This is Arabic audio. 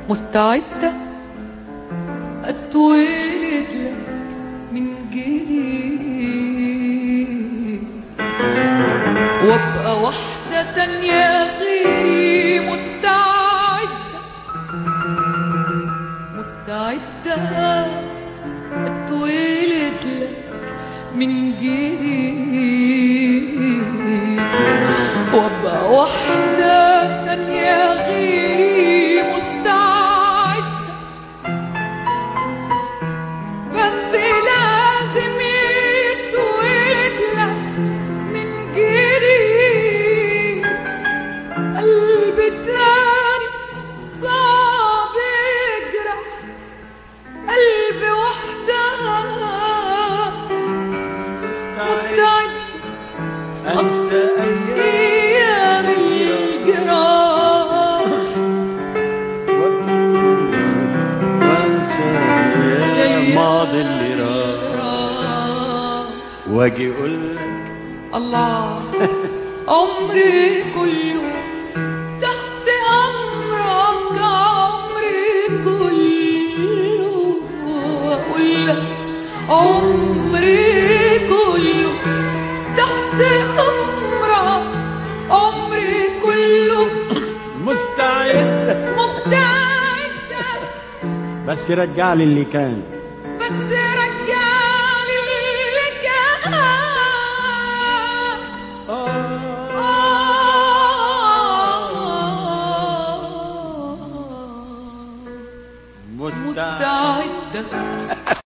مستعدة أتولد لك من جديد وابقى وحدة تانية غيري، مستعدة أتولد لك من جديد وابقى وحدة تانية غيري، مستعدة بس لازم يتولد لك من جديد قلبي تاني صعب يجرح، قلبي وحدها مستعد أنسى أيام الجراح وأنسى الماضي اللي راح واجي أقولك الله عمري كله تحت أمرك، عمري كله وأقولك عمري كله تحت أمرك، عمري كله مستعد مستعدة بس رجع لي اللي كان